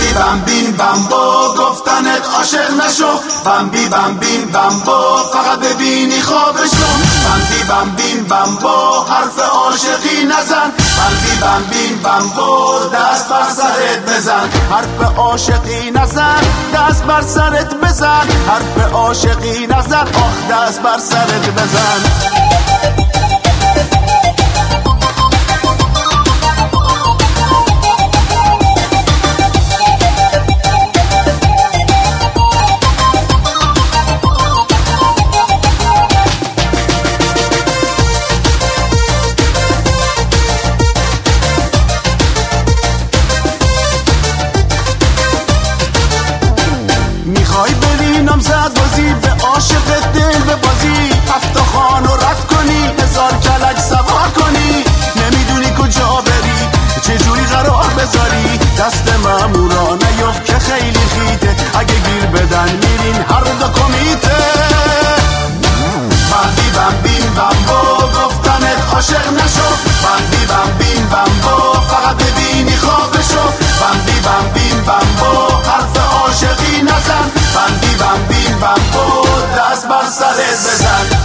بی بم بیم بمبو گفتنت عاشق نشو، بم بی بم بیم بمبو فقط ببینی خوابشو. بم بی بم بیم بمبو حرف عاشقی نزن، بم بی بم بیم بمبو دست بر سرت بزن. حرف عاشقی نزن، دست بر سرت بزن. حرف عاشقی نزن، آخ دست بر سرت بزن. میخوای بری نامزد بازی، به عاشق دل ببازی، هفت خانو رد کنی، هزار کلک سوار کنی، نمیدونی کجا بری، چجوری قرار بذاری، دست مامورا نیفت که خیلی خیته، اگه گیر بدن میرین هر دو کمیته. بم بی بم بیم بمبو گفتنت عاشق نشو، بم بی بم بیم بمبو فقط ببینی خوابشو. بم بی بم بیم بمبو حرف عاشقی نزن، بم بی بم بیم بمبو دست بر سرت بزن.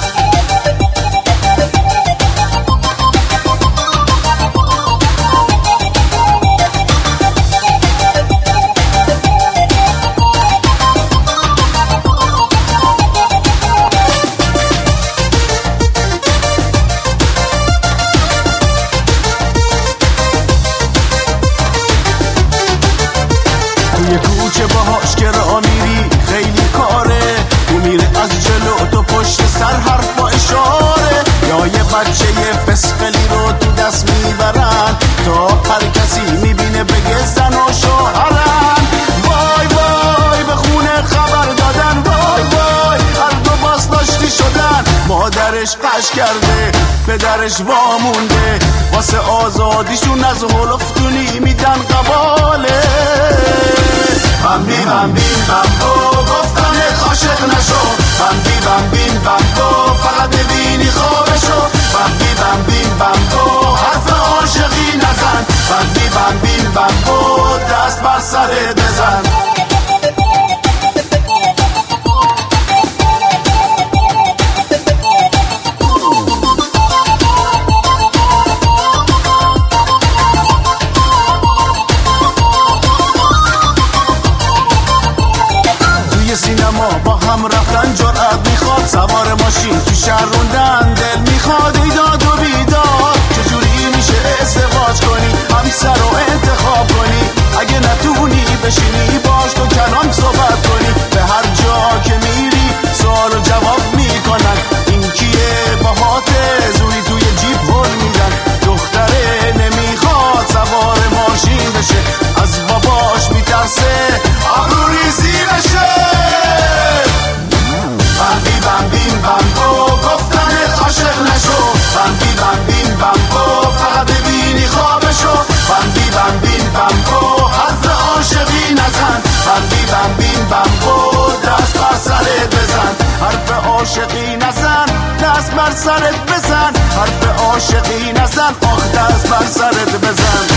توی کوچه باهاش که راه میری خیلی کاره، تو میره از جلو تو پشت سر حرف و اشاره، یا یه بچه یه فسقلی رو تو دست میبرن، تا هر کسی میبینه بگه زن و شوهرن. وای وای به خونه خبر دادن، وای وای هر دو باز داشتی شدن، مادرش قش کرده پدرش وامونده، واسه آزادیشون از هلفتونی میدن قباله. بم بی بم بیم بمبو گفتنت عاشق نشو، بم بی بم بیم بمبو فقط ببینی خوابشو. بم بی بم بیم بمبو حرف عاشقی نزن، بم بی بم بیم بمبو دست بر سرت بزن. سینما با هم رفتن جرأت میخواد، سوار ماشین تو شهر روندن دل میخواد، ایداد و بیداد چجوری میشه ازدواج کنی، همسر رو انتخاب کنی، اگه نتونی بشینی باش تو کلام صحبت کنی، به هر جا که میری سوال و جواب میکنن، این کیه باهاته زوری توی جیب هل میدن، دختره نمیخواد سوار ماشین بشه، از باباش میترسه آبرو ریزی بشه. بم بی بم بیم بمبو گفتنت عاشق نشو، بم بی بم بیم بمبو فقط ببینی خوابشو. بم بی بم بیم بمبو حرف عاشقی نزن، بم بی بم بیم بمبو دست بر سرت بزن. حرف عاشقی نزن، دست بر سرت بزن. حرف عاشقی نزن، آخ دست بر سرت بزن.